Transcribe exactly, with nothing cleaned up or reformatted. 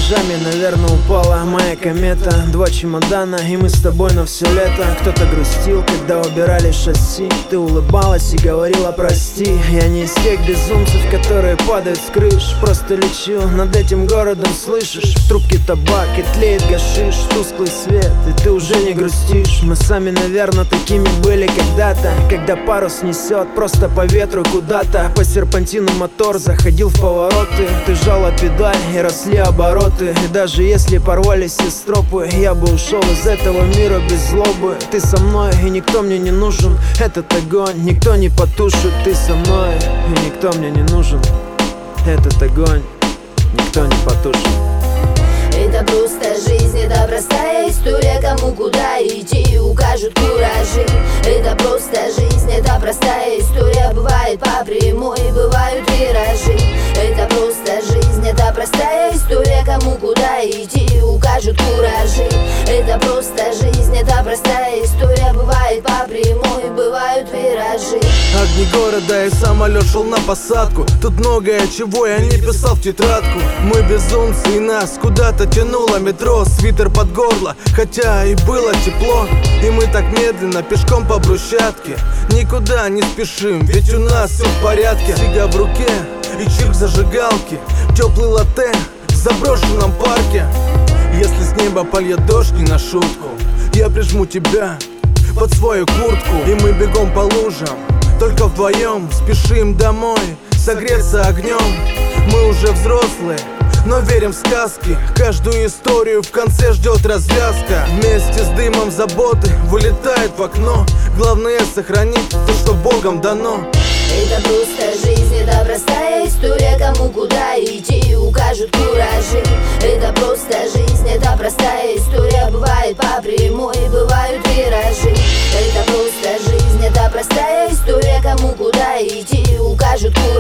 гаражами, наверное, упала моя комета. Два чемодана, и мы с тобой на все лето. Кто-то грустил, когда убирали шасси. Ты улыбалась и говорила прости. Я не из тех безумцев, которые падают с крыш. Просто лечу над этим городом, слышишь? В трубке табак и тлеет гашиш, тусклый свет, и ты уже не грустишь. Мы сами, наверное, такими были когда-то, когда парус несет просто по ветру куда-то. По серпантину мотор заходил в повороты. Ты жала педаль и росли обороты. И даже если порвались все стропы, я бы ушел из этого мира без злобы. Ты со мной, и никто мне не нужен. Этот огонь никто не потушит. Ты со мной, и никто мне не нужен. Этот огонь никто не потушит. Это просто жизнь, это простая история. Кому куда идти, укажут куражи. Это просто жизнь, это простая история. Бывает по прямой, бывают виражи. Это просто жизнь, это простая история. Кому куда идти, укажут куражи. Это просто жизнь, это простая история. Бывает по прямой, бывают виражи. Огни города и самолет шел на посадку. Тут многое, чего я не писал в тетрадку. Мы безумцы, и нас куда-то тянуло метро. Свитер под горло, хотя и было тепло. И мы так медленно пешком по брусчатке. Никуда не спешим, ведь у нас все в порядке. Сига в руке и чирк зажигалки. Теплый латте в заброшенном парке. Если с неба польет дождь не на шутку, я прижму тебя под свою куртку. И мы бегом по лужам, только вдвоем спешим домой согреться огнем. Мы уже взрослые, но верим в сказки. Каждую историю в конце ждет развязка. Вместе с дымом заботы вылетает в окно. Главное сохранить то, что Богом дано. Это просто жизнь, это простая история. Кому куда идти, укажут куражи. Это просто жизнь, это простая история. Бывает по прямой, бывают виражи. Это просто жизнь, это простая история. Кому куда идти, укажут куражи.